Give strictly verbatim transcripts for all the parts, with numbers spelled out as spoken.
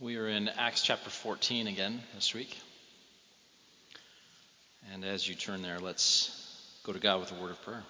We are in Acts chapter fourteen again this week. And as you turn there, let's go to God with a word of prayer.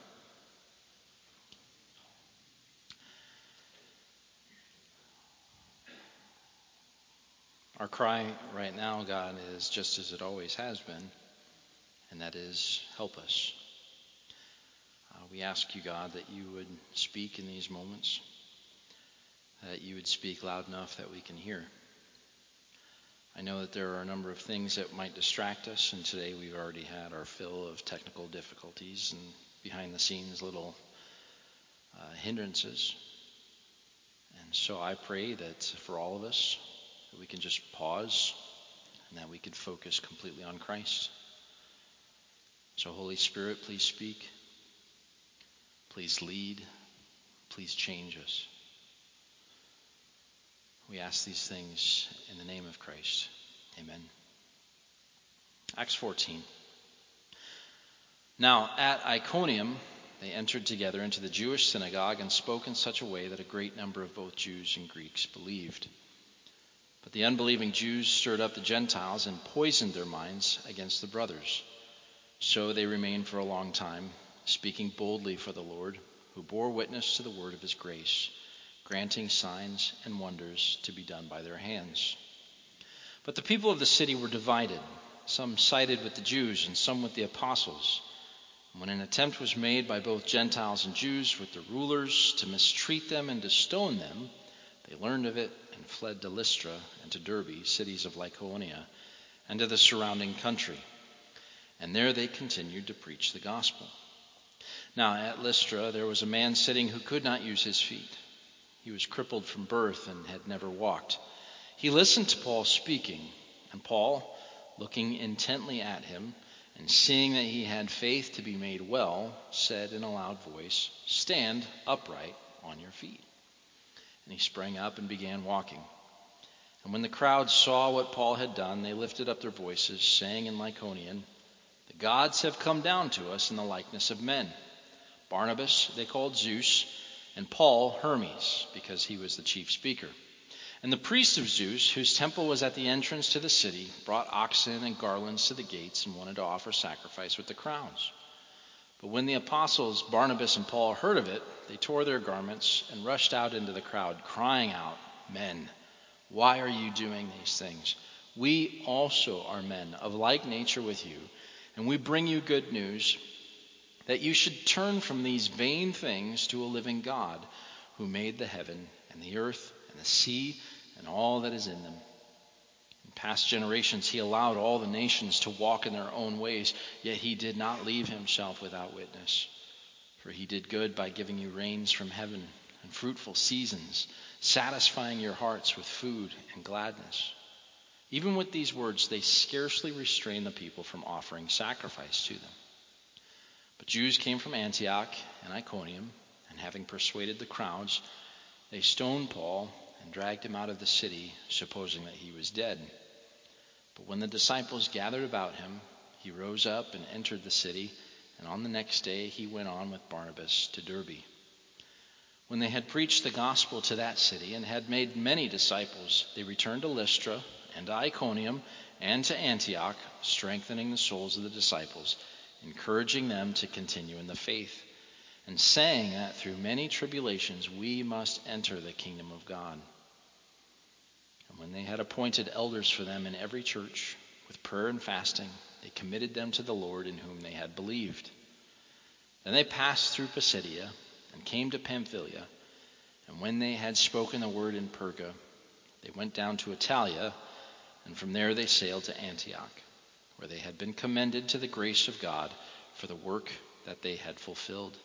Our cry right now, God, is just as it always has been, and that is, help us. Uh, we ask you, God, that you would speak in these moments, that you would speak loud enough that we can hear. I know that there are a number of things that might distract us, and today we've already had our fill of technical difficulties and behind the scenes little uh, hindrances. And so I pray that for all of us, that we can just pause and that we can focus completely on Christ. So Holy Spirit, please speak. Please lead. Please change us. We ask these things in the name of Christ. Amen. Acts fourteen. Now at Iconium they entered together into the Jewish synagogue and spoke in such a way that a great number of both Jews and Greeks believed. But the unbelieving Jews stirred up the Gentiles and poisoned their minds against the brothers. So they remained for a long time, speaking boldly for the Lord, who bore witness to the word of his grace, granting signs and wonders to be done by their hands. But the people of the city were divided. Some sided with the Jews and some with the apostles. And when an attempt was made by both Gentiles and Jews with the rulers to mistreat them and to stone them, they learned of it and fled to Lystra and to Derbe, cities of Lycaonia, and to the surrounding country. And there they continued to preach the gospel. Now at Lystra there was a man sitting who could not use his feet. He was crippled from birth and had never walked. He listened to Paul speaking, and Paul, looking intently at him and seeing that he had faith to be made well, said in a loud voice, "Stand upright on your feet." And he sprang up and began walking. And when the crowd saw what Paul had done, they lifted up their voices, saying in Lycaonian, "The gods have come down to us in the likeness of men." Barnabas they called Zeus, and Paul Hermes, because he was the chief speaker. And the priest of Zeus, whose temple was at the entrance to the city, brought oxen and garlands to the gates and wanted to offer sacrifice with the crowds. But when the apostles Barnabas and Paul heard of it, they tore their garments and rushed out into the crowd, crying out, "Men, why are you doing these things? We also are men of like nature with you, and we bring you good news, that you should turn from these vain things to a living God, who made the heaven and the earth and the sea and all that is in them. In past generations he allowed all the nations to walk in their own ways, yet he did not leave himself without witness. For he did good by giving you rains from heaven and fruitful seasons, satisfying your hearts with food and gladness." Even with these words, they scarcely restrained the people from offering sacrifice to them. But Jews came from Antioch and Iconium, and having persuaded the crowds, they stoned Paul and dragged him out of the city, supposing that he was dead. But when the disciples gathered about him, he rose up and entered the city, and on the next day he went on with Barnabas to Derbe. When they had preached the gospel to that city and had made many disciples, they returned to Lystra and to Iconium and to Antioch, strengthening the souls of the disciples, encouraging them to continue in the faith, and saying that through many tribulations we must enter the kingdom of God. And when they had appointed elders for them in every church, with prayer and fasting, they committed them to the Lord in whom they had believed. Then they passed through Pisidia and came to Pamphylia, and when they had spoken the word in Perga, they went down to Italia, and from there they sailed to Antioch, where they had been commended to the grace of God for the work that they had fulfilled.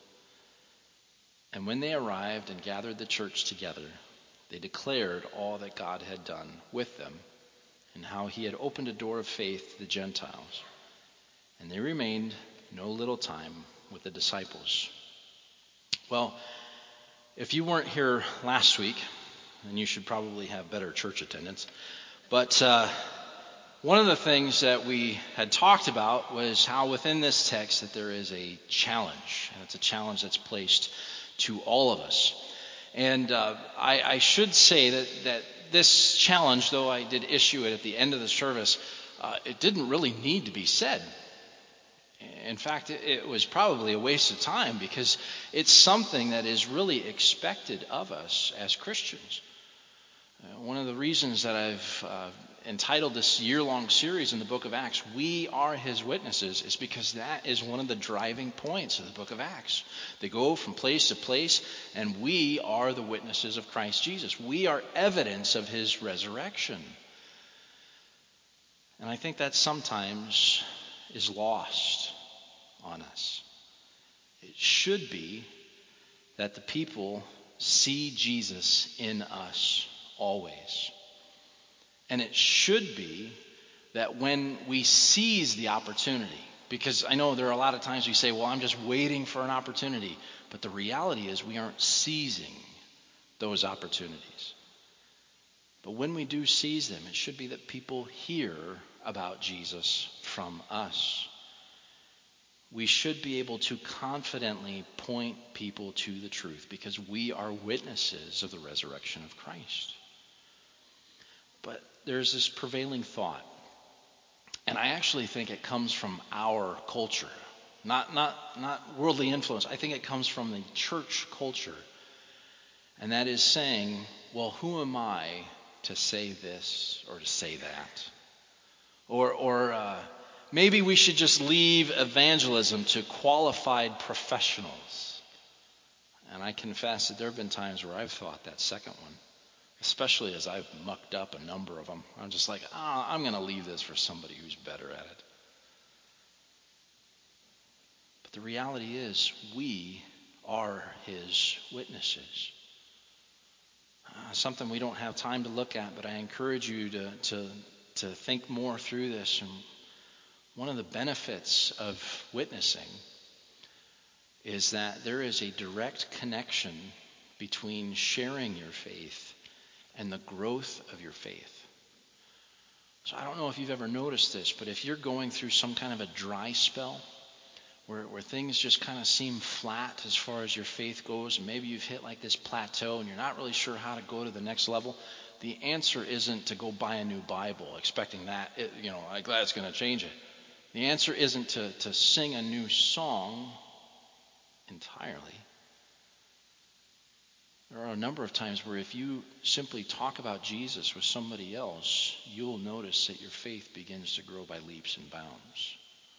And when they arrived and gathered the church together, they declared all that God had done with them, and how he had opened a door of faith to the Gentiles. And they remained no little time with the disciples. Well, if you weren't here last week, then you should probably have better church attendance. But uh, one of the things that we had talked about was how within this text that there is a challenge, and it's a challenge that's placed to all of us. And uh, I, I should say that, that this challenge, though I did issue it at the end of the service, uh, it didn't really need to be said. In fact, it, it was probably a waste of time because it's something that is really expected of us as Christians. Uh, one of the reasons that I've uh, entitled this year-long series in the book of Acts, We Are His Witnesses, is because that is one of the driving points of the book of Acts. They go from place to place, and we are the witnesses of Christ Jesus. We are evidence of his resurrection. And I think that sometimes is lost on us. It should be that the people see Jesus in us always. And it should be that when we seize the opportunity, because I know there are a lot of times we say, well, I'm just waiting for an opportunity. But the reality is we aren't seizing those opportunities. But when we do seize them, it should be that people hear about Jesus from us. We should be able to confidently point people to the truth because we are witnesses of the resurrection of Christ. But there's this prevailing thought, and I actually think it comes from our culture, not, not, not worldly influence. I think it comes from the church culture, and that is saying, well, who am I to say this or to say that? Or, or uh, maybe we should just leave evangelism to qualified professionals. And I confess that there have been times where I've thought that second one. Especially as I've mucked up a number of them. I'm just like, ah, oh, I'm going to leave this for somebody who's better at it. But the reality is, we are his witnesses. Uh, something we don't have time to look at, but I encourage you to, to, to think more through this. And one of the benefits of witnessing is that there is a direct connection between sharing your faith and the growth of your faith. So I don't know if you've ever noticed this, but if you're going through some kind of a dry spell where, where things just kind of seem flat as far as your faith goes, and maybe you've hit like this plateau and you're not really sure how to go to the next level, the answer isn't to go buy a new Bible expecting that, it, you know, like that's going to change it. The answer isn't to, to sing a new song entirely. There are a number of times where if you simply talk about Jesus with somebody else, you'll notice that your faith begins to grow by leaps and bounds.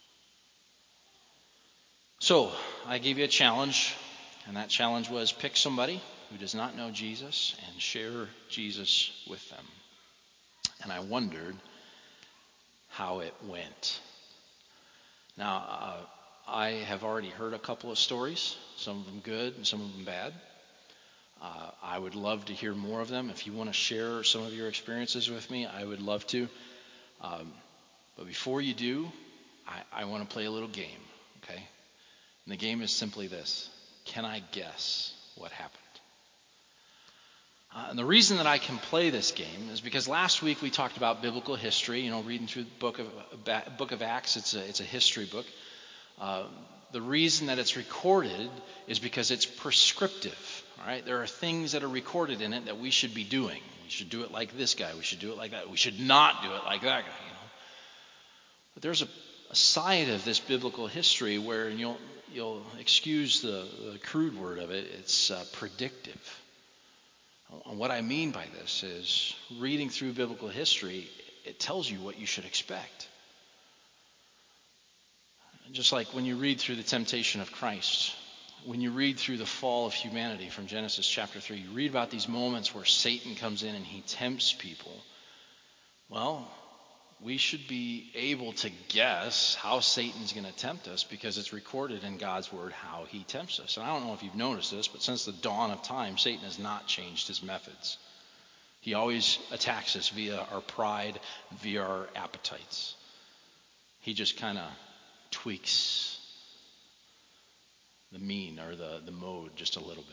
So, I gave you a challenge, and that challenge was pick somebody who does not know Jesus and share Jesus with them. And I wondered how it went. Now, uh, I have already heard a couple of stories, some of them good and some of them bad. Uh, I would love to hear more of them. If you want to share some of your experiences with me, I would love to. Um, but before you do, I, I want to play a little game, okay? And the game is simply this. Can I guess what happened? Uh, and the reason that I can play this game is because last week we talked about biblical history, you know, reading through the book of, uh, book of Acts. It's a, it's a history book. Uh, the reason that it's recorded is because it's prescriptive. All right, there are things that are recorded in it that we should be doing. We should do it like this guy. We should do it like that. We should not do it like that guy. You know, but there's a, a side of this biblical history where and you'll you'll excuse the, the crude word of it. It's uh, predictive. And what I mean by this is reading through biblical history, it tells you what you should expect. Just like when you read through the temptation of Christ. When you read through the fall of humanity from Genesis chapter three, you read about these moments where Satan comes in and he tempts people. Well, we should be able to guess how Satan's going to tempt us because it's recorded in God's word how he tempts us. And I don't know if you've noticed this, but since the dawn of time, Satan has not changed his methods. He always attacks us via our pride, via our appetites. He just kind of tweaks the mean or the, the mode just a little bit.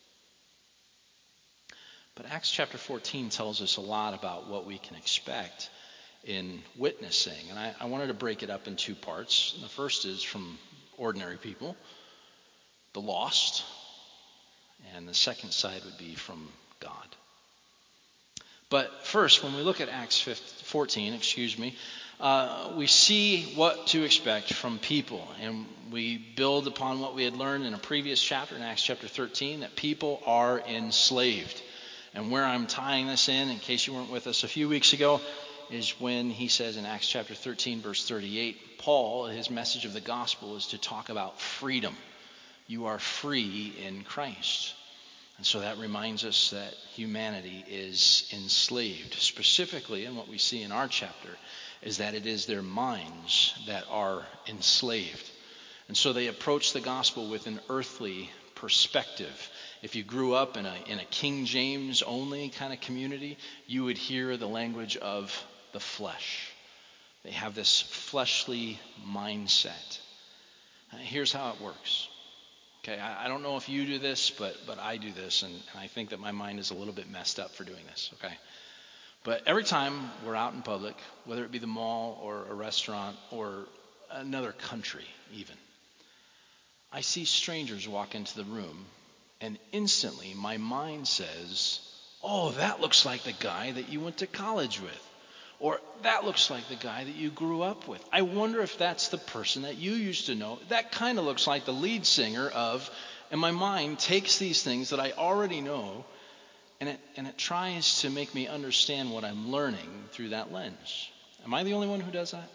But Acts chapter fourteen tells us a lot about what we can expect in witnessing. And I, I wanted to break it up in two parts. And the first is from ordinary people, the lost. And the second side would be from God. But first, when we look at Acts fourteen, excuse me, uh, we see what to expect from people. And we build upon what we had learned in a previous chapter, in Acts chapter thirteen, that people are enslaved. And where I'm tying this in, in case you weren't with us a few weeks ago, is when he says in Acts chapter thirteen, verse thirty-eight, Paul, his message of the gospel is to talk about freedom. You are free in Christ. And so that reminds us that humanity is enslaved. Specifically, and what we see in our chapter is that it is their minds that are enslaved. And so they approach the gospel with an earthly perspective. If you grew up in a in a King James only kind of community, you would hear the language of the flesh. They have this fleshly mindset. Uh, here's how it works. Okay, I, I don't know if you do this, but but I do this, and, and I think that my mind is a little bit messed up for doing this, okay? But every time we're out in public, whether it be the mall or a restaurant or another country even, I see strangers walk into the room, and instantly my mind says, oh, that looks like the guy that you went to college with. Or that looks like the guy that you grew up with. I wonder if that's the person that you used to know. That kind of looks like the lead singer of, and my mind takes these things that I already know, and it and it tries to make me understand what I'm learning through that lens. Am I the only one who does that?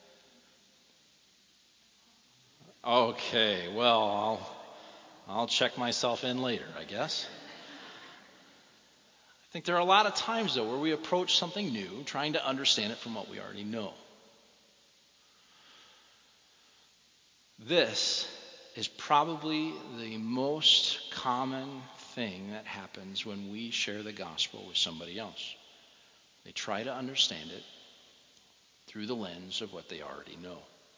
Okay, well, I'll, I'll check myself in later, I guess. I think there are a lot of times, though, where we approach something new, trying to understand it from what we already know. This is probably the most common thing that happens when we share the gospel with somebody else. They try to understand it through the lens of what they already know.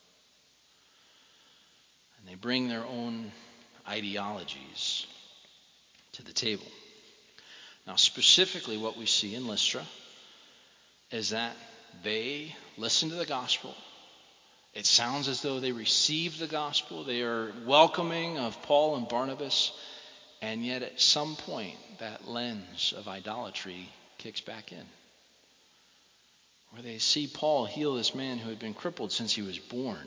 And they bring their own ideologies to the table. Now, specifically what we see in Lystra is that they listen to the gospel. It sounds as though they received the gospel. They are welcoming of Paul and Barnabas. And yet at some point, that lens of idolatry kicks back in. Where they see Paul heal this man who had been crippled since he was born.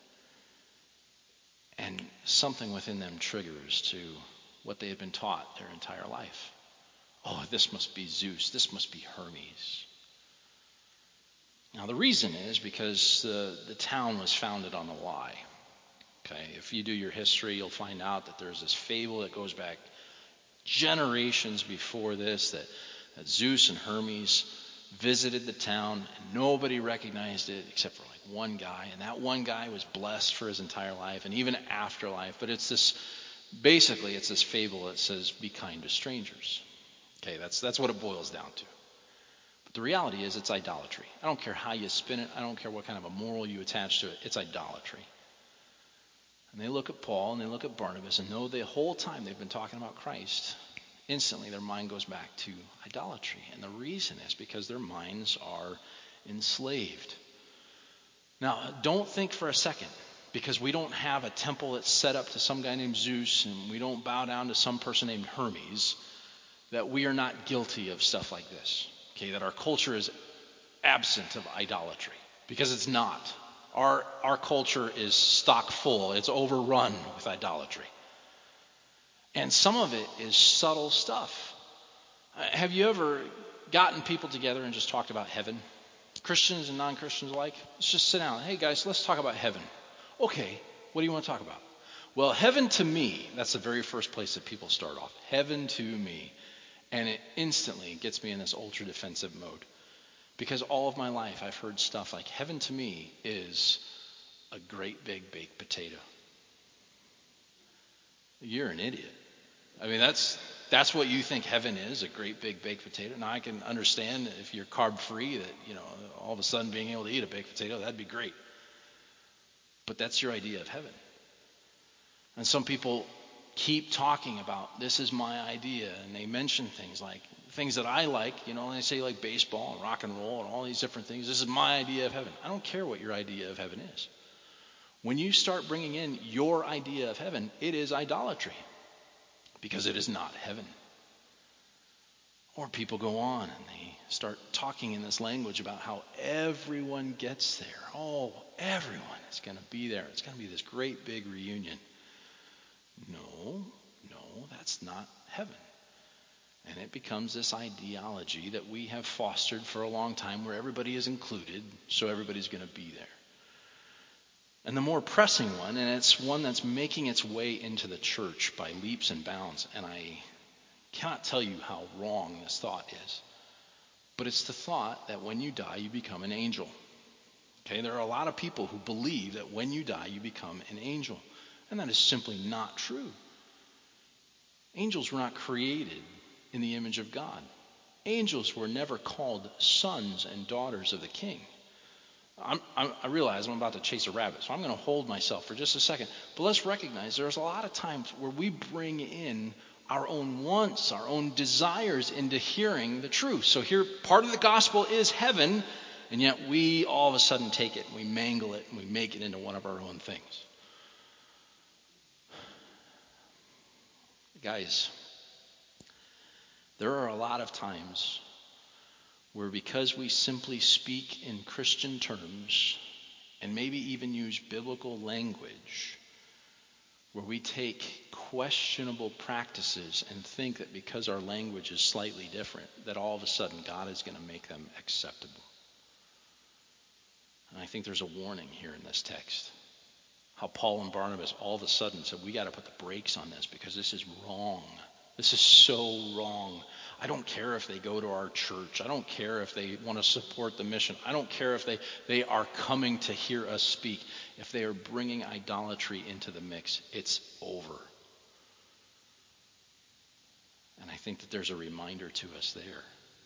And something within them triggers to what they had been taught their entire life. Oh, this must be Zeus. This must be Hermes. Now, the reason is because the, the town was founded on a lie. Okay, if you do your history, you'll find out that there's this fable that goes back generations before this, that, that Zeus and Hermes visited the town, and nobody recognized it except for like one guy, and that one guy was blessed for his entire life, and even afterlife. But it's this, basically, it's this fable that says, be kind to strangers. Okay, that's that's what it boils down to. But the reality is it's idolatry. I don't care how you spin it. I don't care what kind of a moral you attach to it. It's idolatry. And they look at Paul and they look at Barnabas and know the whole time they've been talking about Christ, instantly their mind goes back to idolatry. And the reason is because their minds are enslaved. Now, don't think for a second, because we don't have a temple that's set up to some guy named Zeus and we don't bow down to some person named Hermes, that we are not guilty of stuff like this. Okay, that our culture is absent of idolatry, because it's not. Our our culture is stock full. It's overrun with idolatry. And some of it is subtle stuff. Uh, have you ever gotten people together and just talked about heaven? Christians and non-Christians alike. Let's just sit down. Hey guys, let's talk about heaven. Okay, what do you want to talk about? Well, heaven to me, that's the very first place that people start off. Heaven to me. And it instantly gets me in this ultra defensive mode. Because all of my life I've heard stuff like, heaven to me is a great big baked potato. You're an idiot. I mean, that's that's what you think heaven is, a great big baked potato. Now I can understand if you're carb free that, you know, all of a sudden being able to eat a baked potato, that'd be great. But that's your idea of heaven. And some people keep talking about, this is my idea, and they mention things like things that I like, you know, and they say like baseball and rock and roll and all these different things. This is my idea of heaven. I don't care what your idea of heaven is. When you start bringing in your idea of heaven, it is idolatry, because it is not heaven. Or people go on and they start talking in this language about how everyone gets there. Oh, everyone is going to be there. It's going to be this great big reunion. No, no, that's not heaven. And it becomes this ideology that we have fostered for a long time where everybody is included, so everybody's going to be there. And the more pressing one, and it's one that's making its way into the church by leaps and bounds, and I cannot tell you how wrong this thought is, but it's the thought that when you die, you become an angel. Okay, there are a lot of people who believe that when you die, you become an angel, and that is simply not true. Angels were not created in the image of God. Angels were never called sons and daughters of the king. I'm, I'm, I realize I'm about to chase a rabbit, so I'm going to hold myself for just a second. But let's recognize there's a lot of times where we bring in our own wants, our own desires into hearing the truth. So here, part of the gospel is heaven, and yet we all of a sudden take it and we mangle it and we make it into one of our own things. Guys, there are a lot of times where because we simply speak in Christian terms and maybe even use biblical language, where we take questionable practices and think that because our language is slightly different, that all of a sudden God is going to make them acceptable. And I think there's a warning here in this text. How Paul and Barnabas all of a sudden said, we got to put the brakes on this because this is wrong. This is so wrong. I don't care if they go to our church. I don't care if they want to support the mission. I don't care if they, they are coming to hear us speak. If they are bringing idolatry into the mix, it's over. And I think that there's a reminder to us there.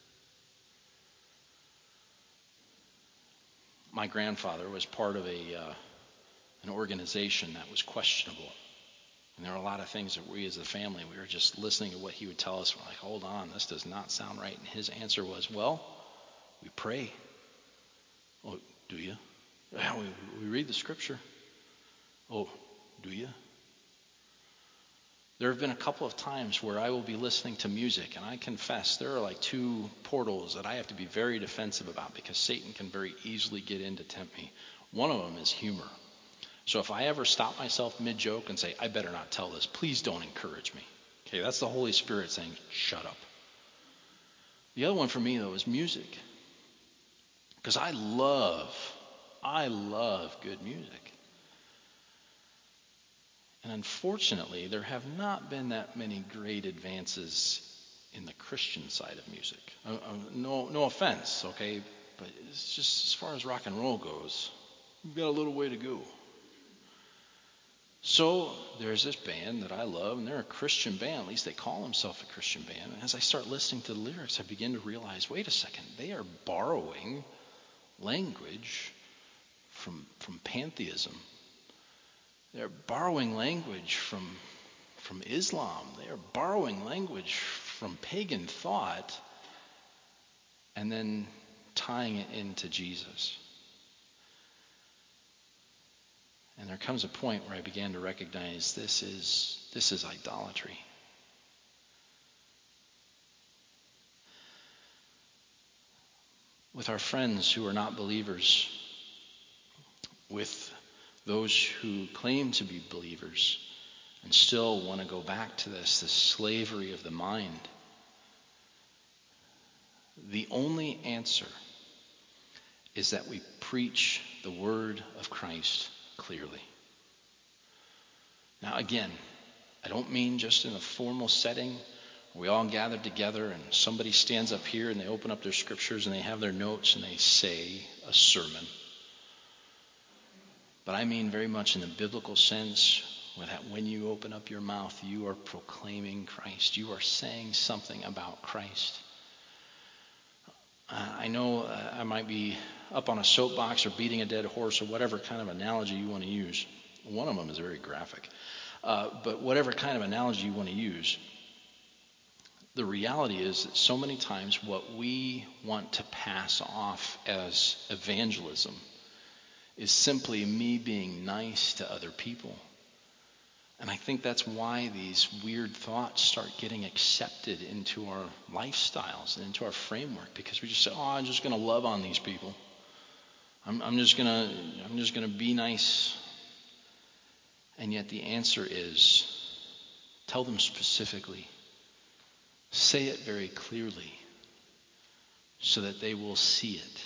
My grandfather was part of a uh, an organization that was questionable. And there were a lot of things that we as a family, we were just listening to what he would tell us. We're like, hold on, this does not sound right. And his answer was, well, we pray. Oh, do you? Yeah, we, we read the scripture. Oh, do you? There have been a couple of times where I will be listening to music, and I confess there are like two portals that I have to be very defensive about because Satan can very easily get in to tempt me. One of them is humor. So if I ever stop myself mid-joke and say, I better not tell this, please don't encourage me. Okay, that's the Holy Spirit saying, shut up. The other one for me, though, is music. Because I love, I love good music. And unfortunately, there have not been that many great advances in the Christian side of music. Uh, uh, no, no offense, okay? But it's just as far as rock and roll goes, we've got a little way to go. So there's this band that I love, and they're a Christian band. At least they call themselves a Christian band. And as I start listening to the lyrics, I begin to realize, wait a second, they are borrowing language from, from pantheism. They're borrowing language from, from Islam. They are borrowing language from pagan thought and then tying it into Jesus. And there comes a point where I began to recognize this is this is idolatry. With our friends who are not believers, with those who claim to be believers and still want to go back to this, this slavery of the mind, the only answer is that we preach the word of Christ clearly. Now again, I don't mean just in a formal setting where we all gather together and somebody stands up here and they open up their scriptures and they have their notes and they say a sermon. But I mean very much in the biblical sense, that when you open up your mouth, you are proclaiming Christ. You are saying something about Christ. Uh, I know uh, I might be up on a soapbox or beating a dead horse or whatever kind of analogy you want to use. One of them is very graphic. Uh, but whatever kind of analogy you want to use, the reality is that so many times what we want to pass off as evangelism is simply me being nice to other people. And I think that's why these weird thoughts start getting accepted into our lifestyles and into our framework, because we just say, oh, I'm just going to love on these people. I'm, I'm just going to I'm just going to be nice. And yet the answer is, tell them specifically. Say it very clearly so that they will see it.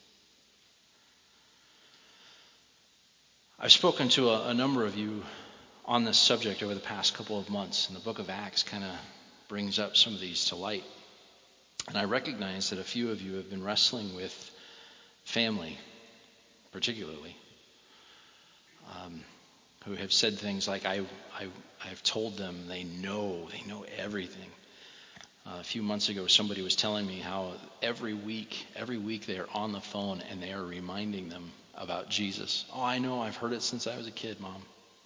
I've spoken to a, a number of you on this subject over the past couple of months, and the book of Acts kind of brings up some of these to light. And I recognize that a few of you have been wrestling with family, particularly, um, who have said things like, I, I, I've told them they know, they know everything. Uh, a few months ago, somebody was telling me how every week, every week they are on the phone and they are reminding them about Jesus. Oh, I know, I've heard it since I was a kid, Mom.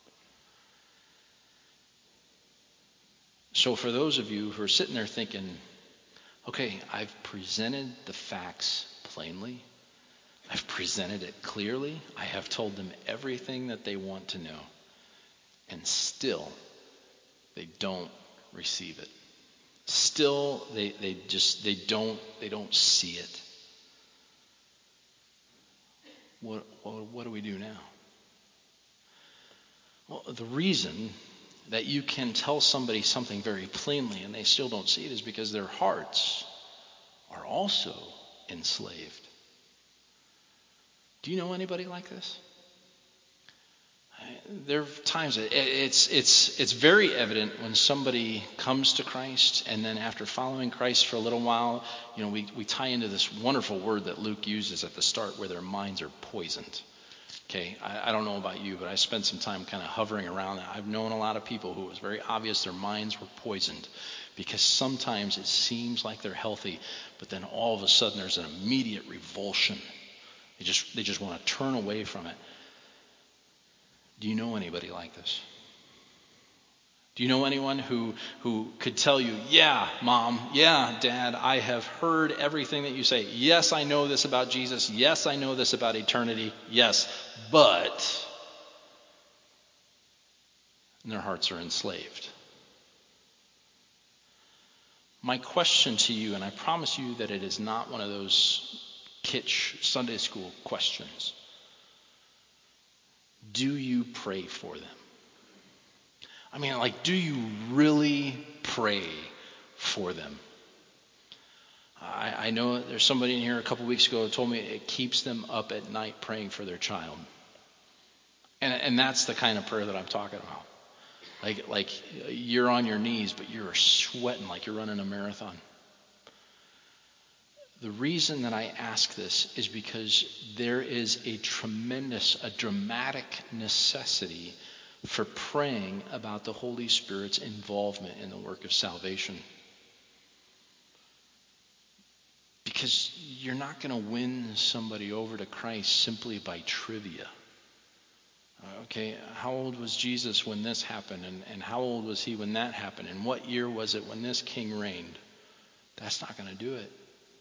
So for those of you who are sitting there thinking, okay, I've presented the facts plainly. I've presented it clearly. I have told them everything that they want to know. And still, they don't receive it. Still, they, they just, they don't, they don't see it. What, what, what do we do now? Well, the reason that you can tell somebody something very plainly and they still don't see it is because their hearts are also enslaved. Do you know anybody like this? There are times it's it's it's very evident when somebody comes to Christ, and then after following Christ for a little while, you know, we, we tie into this wonderful word that Luke uses at the start, where their minds are poisoned. Okay, I, I don't know about you, but I spent some time kind of hovering around that. I've known a lot of people who it was very obvious their minds were poisoned, because sometimes it seems like they're healthy, but then all of a sudden there's an immediate revulsion. They just they just want to turn away from it. Do you know anybody like this? Do you know anyone who who could tell you, yeah, Mom, yeah, Dad, I have heard everything that you say. Yes, I know this about Jesus. Yes, I know this about eternity. Yes, but... and their hearts are enslaved. My question to you, and I promise you that it is not one of those kitsch Sunday school questions. Do you pray for them? I mean, like, do you really pray for them? I, I know there's somebody in here a couple weeks ago who told me it keeps them up at night praying for their child. And, and that's the kind of prayer that I'm talking about. Like, like you're on your knees, but you're sweating like you're running a marathon. The reason that I ask this is because there is a tremendous, a dramatic necessity for praying about the Holy Spirit's involvement in the work of salvation. Because you're not going to win somebody over to Christ simply by trivia. Okay, how old was Jesus when this happened? And, and how old was he when that happened? And what year was it when this king reigned? That's not going to do it.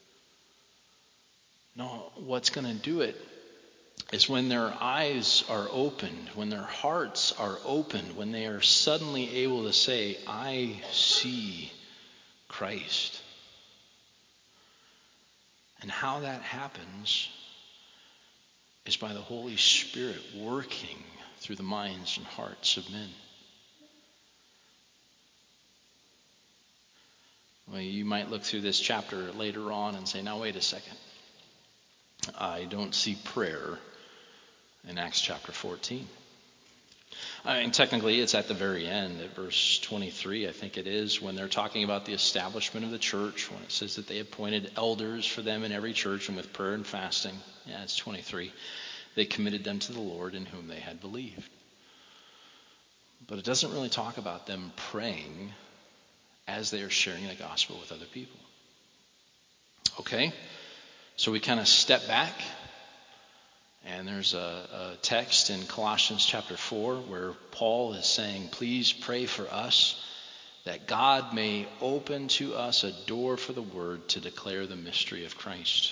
No, what's going to do it is when their eyes are opened, when their hearts are opened, when they are suddenly able to say, I see Christ. And how that happens is by the Holy Spirit working through the minds and hearts of men. Well, you might look through this chapter later on and say, now wait a second. I don't see prayer in Acts chapter fourteen. I mean, technically, it's at the very end, at verse twenty-three, I think it is, when they're talking about the establishment of the church, when it says that they appointed elders for them in every church, and with prayer and fasting, yeah, it's twenty-three, they committed them to the Lord in whom they had believed. But it doesn't really talk about them praying as they are sharing the gospel with other people. Okay? So we kind of step back, and there's a, a text in Colossians chapter four where Paul is saying, please pray for us that God may open to us a door for the word to declare the mystery of Christ.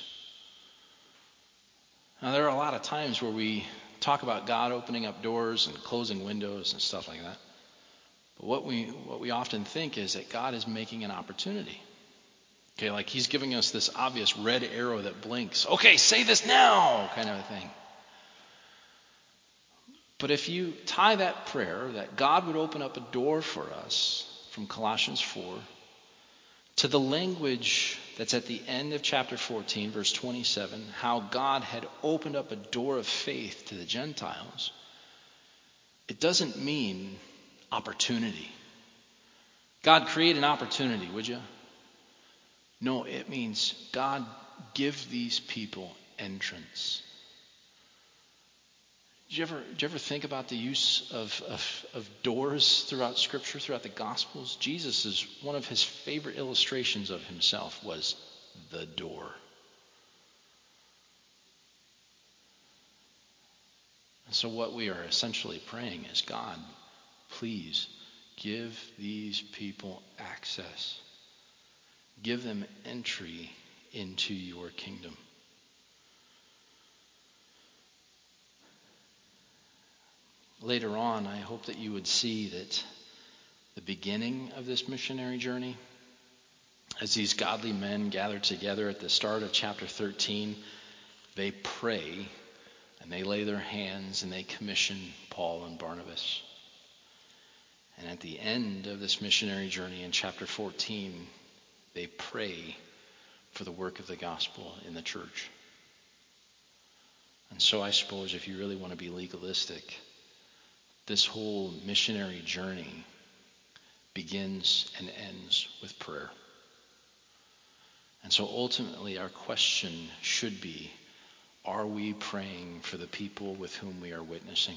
Now, there are a lot of times where we talk about God opening up doors and closing windows and stuff like that. But what we what we often think is that God is making an opportunity. Okay, like he's giving us this obvious red arrow that blinks. Okay, say this now, kind of a thing. But if you tie that prayer, that God would open up a door for us from Colossians four, to the language that's at the end of chapter fourteen, verse twenty-seven, how God had opened up a door of faith to the Gentiles, it doesn't mean opportunity. God, create an opportunity, would you? No, it means, God, give these people entrance. Did you ever, did you ever think about the use of, of, of doors throughout Scripture, throughout the Gospels? Jesus is one of his favorite illustrations of himself was the door. And so what we are essentially praying is, God, please give these people access. Give them entry into your kingdom. Later on, I hope that you would see that the beginning of this missionary journey, as these godly men gathered together at the start of chapter thirteen, they pray and they lay their hands and they commission Paul and Barnabas. And at the end of this missionary journey in chapter fourteen, they pray for the work of the gospel in the church. And so I suppose if you really want to be legalistic, this whole missionary journey begins and ends with prayer. And so ultimately our question should be, are we praying for the people with whom we are witnessing?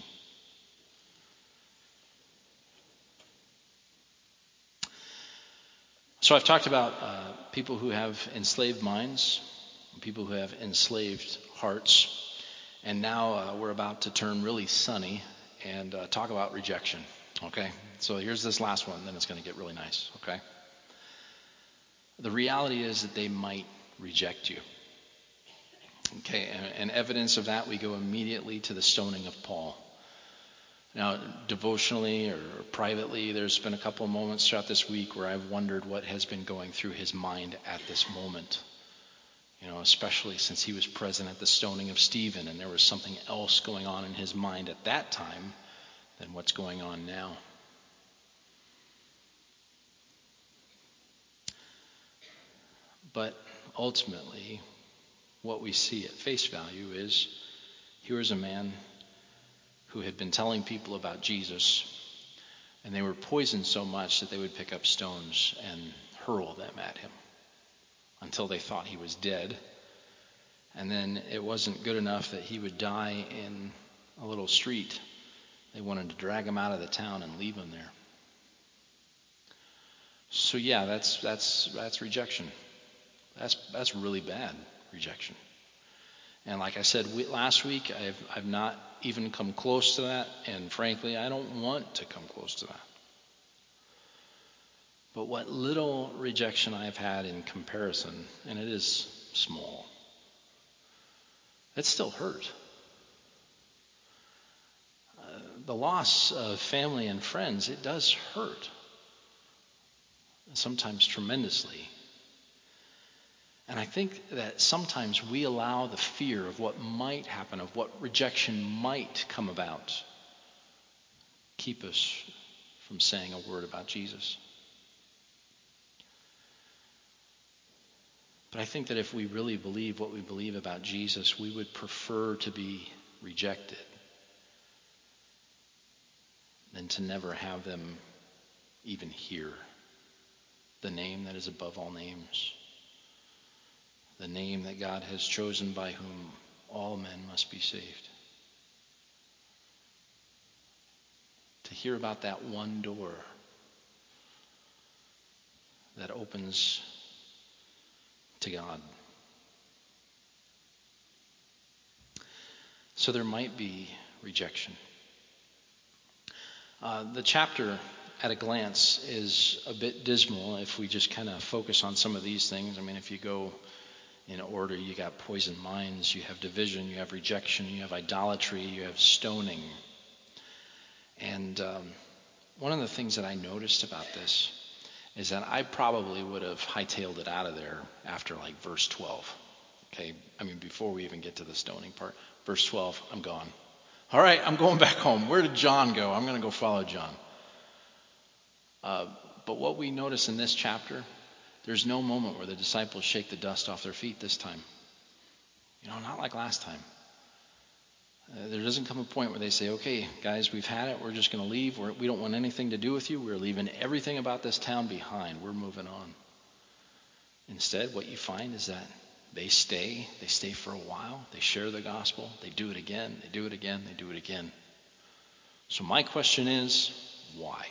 So I've talked about uh, people who have enslaved minds, people who have enslaved hearts, and now uh, we're about to turn really sunny and uh, talk about rejection, okay? So here's this last one, then it's going to get really nice, okay? The reality is that they might reject you. Okay, and, and evidence of that, we go immediately to the stoning of Paul. Now, devotionally or privately, there's been a couple of moments throughout this week where I've wondered what has been going through his mind at this moment. You know, especially since he was present at the stoning of Stephen, and there was something else going on in his mind at that time than what's going on now. But ultimately, what we see at face value is, here is a man who had been telling people about Jesus, and they were poisoned so much that they would pick up stones and hurl them at him until they thought he was dead. And then it wasn't good enough that he would die in a little street. They wanted to drag him out of the town and leave him there. So yeah, that's that's that's rejection. That's that's really bad rejection. And like I said we, last week, I've I've not even come close to that, and frankly, I don't want to come close to that. But what little rejection I've had in comparison, and it is small, it still hurt. Uh, the loss of family and friends, it does hurt, sometimes tremendously. And I think that sometimes we allow the fear of what might happen, of what rejection might come about, keep us from saying a word about Jesus. But I think that if we really believe what we believe about Jesus, we would prefer to be rejected than to never have them even hear the name that is above all names. The name that God has chosen by whom all men must be saved. To hear about that one door that opens to God. So there might be rejection. Uh, the chapter at a glance is a bit dismal if we just kind of focus on some of these things. I mean, if you go in order, you got poisoned minds, you have division, you have rejection, you have idolatry, you have stoning. And um, one of the things that I noticed about this is that I probably would have hightailed it out of there after like verse twelve. Okay, I mean, before we even get to the stoning part. Verse twelve, I'm gone. All right, I'm going back home. Where did John go? I'm going to go follow John. Uh, but what we notice in this chapter, there's no moment where the disciples shake the dust off their feet this time. You know, not like last time. Uh, there doesn't come a point where they say, okay, guys, we've had it. We're just going to leave. We're, we don't want anything to do with you. We're leaving everything about this town behind. We're moving on. Instead, what you find is that they stay. They stay for a while. They share the gospel. They do it again. They do it again. They do it again. So my question is, why?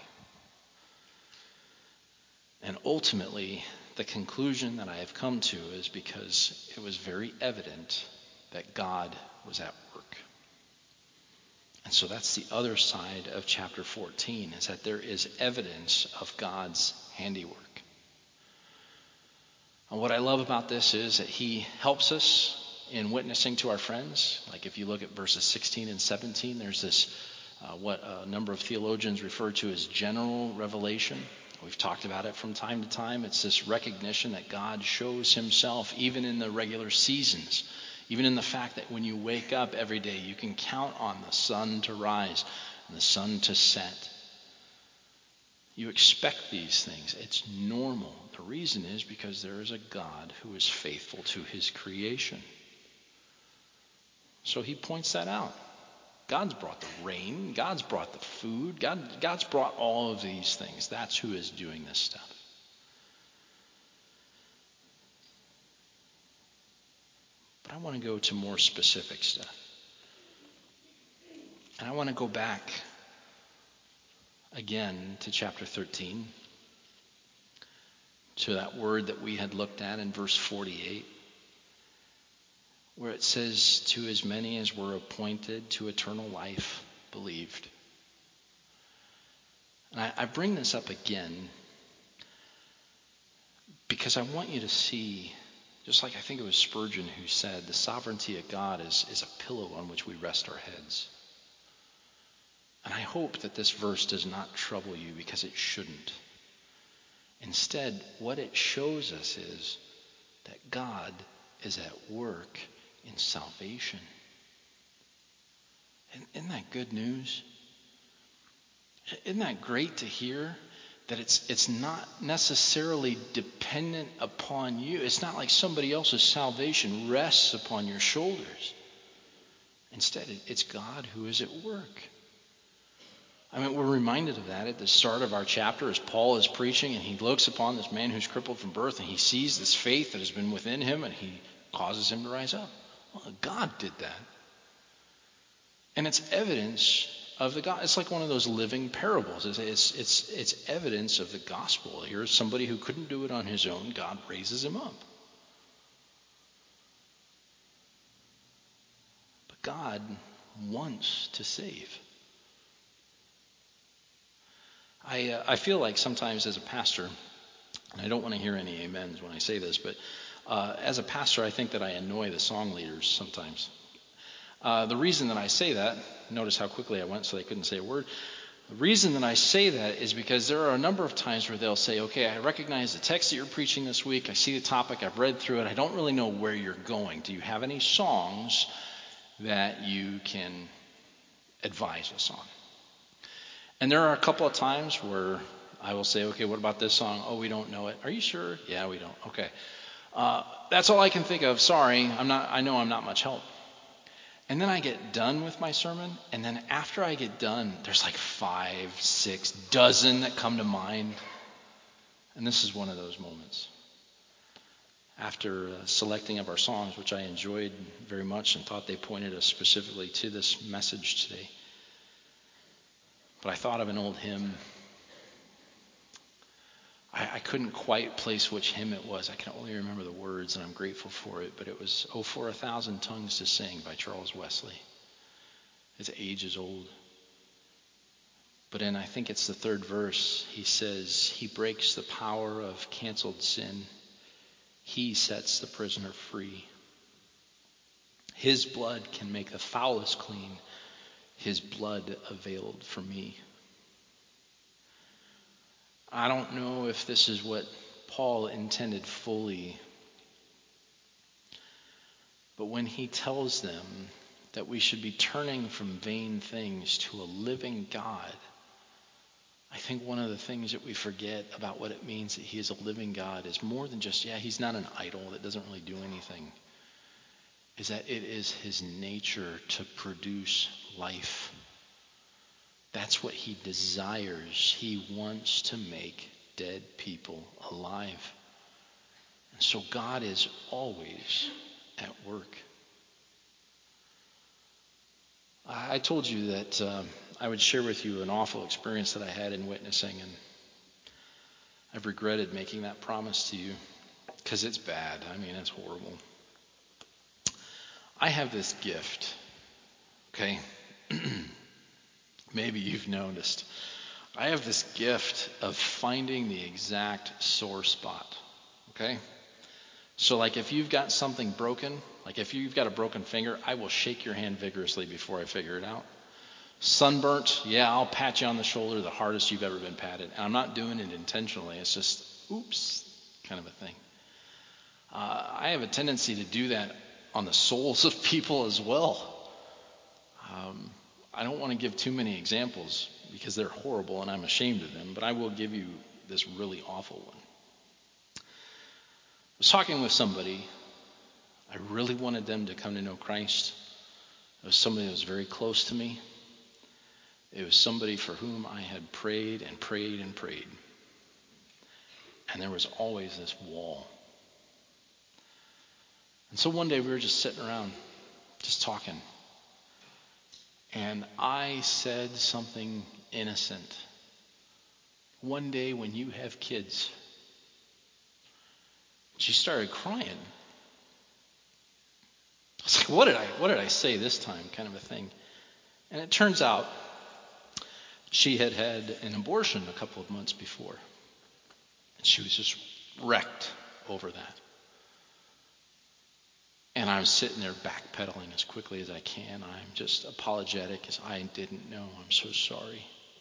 And ultimately, the conclusion that I have come to is because it was very evident that God was at work. And so that's the other side of chapter fourteen, is that there is evidence of God's handiwork. And what I love about this is that he helps us in witnessing to our friends. Like if you look at verses sixteen and seventeen, there's this, uh, what a number of theologians refer to as general revelation. We've talked about it from time to time. It's this recognition that God shows himself even in the regular seasons, even in the fact that when you wake up every day, you can count on the sun to rise and the sun to set. You expect these things. It's normal. The reason is because there is a God who is faithful to his creation. So he points that out. God's brought the rain. God's brought the food. God, God's brought all of these things. That's who is doing this stuff. But I want to go to more specific stuff. And I want to go back again to chapter thirteen, to that word that we had looked at in verse forty-eight, where it says, to as many as were appointed to eternal life believed. And I, I bring this up again because I want you to see, just like I think it was Spurgeon who said, the sovereignty of God is, is a pillow on which we rest our heads. And I hope that this verse does not trouble you, because it shouldn't. Instead, what it shows us is that God is at work in salvation. And isn't that good news? Isn't that great to hear? That it's it's not necessarily dependent upon you. It's not like somebody else's salvation rests upon your shoulders. Instead, it's God who is at work. I mean, we're reminded of that at the start of our chapter as Paul is preaching, and he looks upon this man who's crippled from birth, and he sees this faith that has been within him, and he causes him to rise up. Well, God did that. And it's evidence of the God. It's like one of those living parables. It's, it's, it's, it's evidence of the gospel. Here's somebody who couldn't do it on his own. God raises him up. But God wants to save. I uh, I feel like sometimes as a pastor, and I don't want to hear any amens when I say this, but uh, as a pastor, I think that I annoy the song leaders sometimes. Uh, the reason that I say that, notice how quickly I went so they couldn't say a word. The reason that I say that is because there are a number of times where they'll say, okay, I recognize the text that you're preaching this week. I see the topic. I've read through it. I don't really know where you're going. Do you have any songs that you can advise us on? And there are a couple of times where I will say, okay, what about this song? Oh, we don't know it. Are you sure? Yeah, we don't. Okay. Uh, that's all I can think of. Sorry, I'm not. I know I'm not much help. And then I get done with my sermon, and then after I get done, there's like five, six, dozen that come to mind. And this is one of those moments. After uh, selecting of our songs, which I enjoyed very much and thought they pointed us specifically to this message today, but I thought of an old hymn. I, I couldn't quite place which hymn it was. I can only remember the words, and I'm grateful for it. But it was "Oh, for a Thousand Tongues to Sing" by Charles Wesley. Its age is old. But in, I think it's the third verse, he says, he breaks the power of canceled sin. He sets the prisoner free. His blood can make the foulest clean. His blood availed for me. I don't know if this is what Paul intended fully, but when he tells them that we should be turning from vain things to a living God, I think one of the things that we forget about what it means that he is a living God is more than just, yeah, he's not an idol that doesn't really do anything, is that it is his nature to produce life. That's what he desires. He wants to make dead people alive. And so God is always at work. I told you that uh, I would share with you an awful experience that I had in witnessing, and I've regretted making that promise to you because it's bad. I mean, it's horrible. I have this gift, okay? Maybe you've noticed. I have this gift of finding the exact sore spot, okay? So like if you've got something broken, like if you've got a broken finger, I will shake your hand vigorously before I figure it out. Sunburnt, yeah, I'll pat you on the shoulder the hardest you've ever been patted. And I'm not doing it intentionally. It's just, oops, kind of a thing. Uh, I have a tendency to do that on the souls of people as well. Um, I don't want to give too many examples because they're horrible and I'm ashamed of them, but I will give you this really awful one. I was talking with somebody. I really wanted them to come to know Christ. It was somebody that was very close to me. It was somebody for whom I had prayed and prayed and prayed. And there was always this wall. And so one day we were just sitting around, just talking. And I said something innocent. One day when you have kids. She started crying. I was like, what did I, what did I say this time? Kind of a thing. And it turns out she had had an abortion a couple of months before. And she was just wrecked over that. And I'm sitting there backpedaling as quickly as I can. I'm just apologetic as I didn't know. I'm so sorry.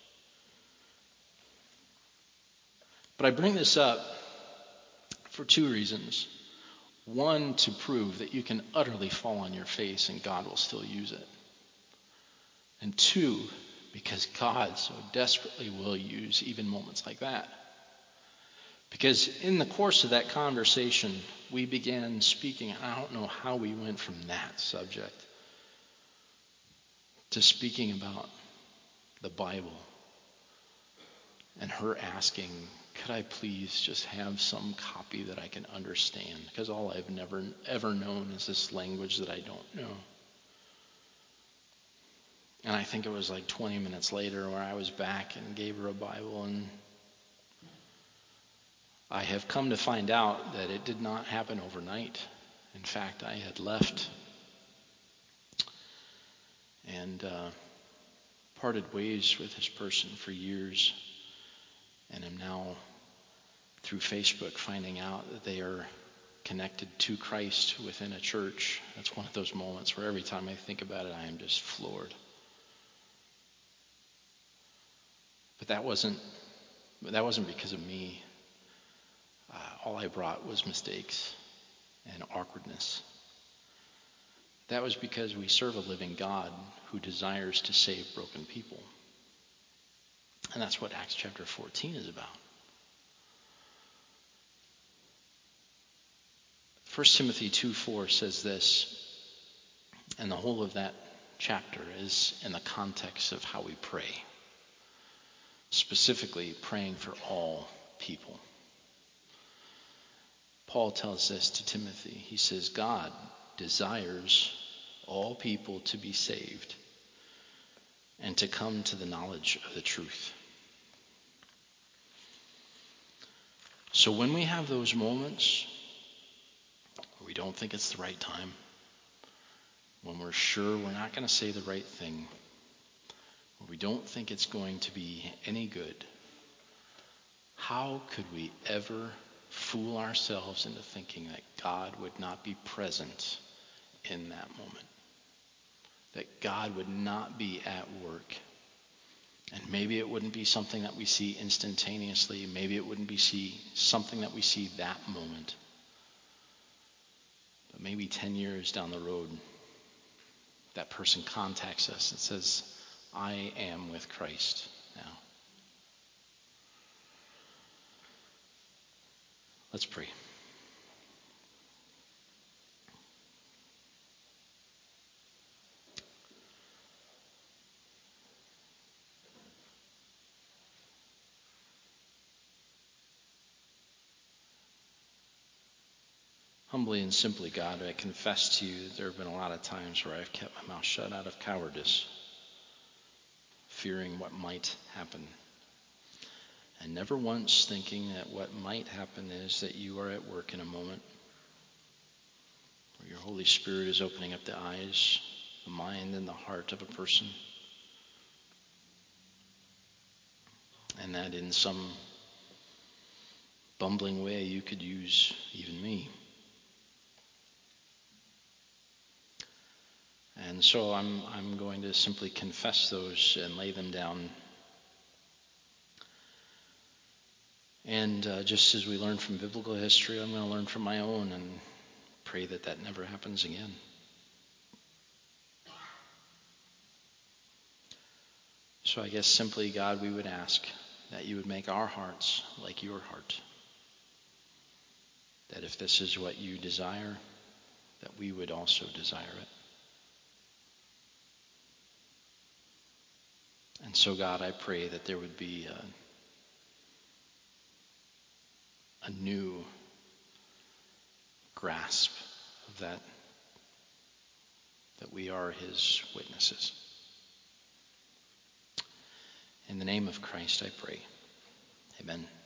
But I bring this up for two reasons. One, to prove that you can utterly fall on your face and God will still use it. And two, because God so desperately will use even moments like that. Because in the course of that conversation, we began speaking, and I don't know how we went from that subject to speaking about the Bible. And her asking, could I please just have some copy that I can understand? Because all I've never ever known is this language that I don't know. And I think it was like twenty minutes later where I was back and gave her a Bible, and I have come to find out that it did not happen overnight. In fact, I had left and uh, parted ways with this person for years, and am now through Facebook finding out that they are connected to Christ within a church. That's one of those moments where every time I think about it, I am just floored. But that wasn't that wasn't because of me. Uh, all I brought was mistakes and awkwardness. That was because we serve a living God who desires to save broken people. And that's what Acts chapter fourteen is about. First Timothy two four says this, and the whole of that chapter is in the context of how we pray. Specifically, praying for all people. Paul tells this to Timothy. He says, God desires all people to be saved and to come to the knowledge of the truth. So when we have those moments where we don't think it's the right time, when we're sure we're not going to say the right thing, when we don't think it's going to be any good, how could we ever fool ourselves into thinking that God would not be present in that moment? That God would not be at work? And maybe it wouldn't be something that we see instantaneously. Maybe it wouldn't be see something that we see that moment. But maybe ten years down the road, that person contacts us and says, I am with Christ now. Let's pray. Humbly and simply, God, I confess to you that there have been a lot of times where I've kept my mouth shut out of cowardice, fearing what might happen, and never once thinking that what might happen is that you are at work in a moment where your Holy Spirit is opening up the eyes, the mind, and the heart of a person, and that in some bumbling way you could use even me. And so I'm I'm going to simply confess those and lay them down. And uh, just as we learn from biblical history, I'm going to learn from my own and pray that that never happens again. So I guess simply, God, we would ask that you would make our hearts like your heart. That if this is what you desire, that we would also desire it. And so, God, I pray that there would be a, a new grasp of that, that we are his witnesses. In the name of Christ, I pray. Amen.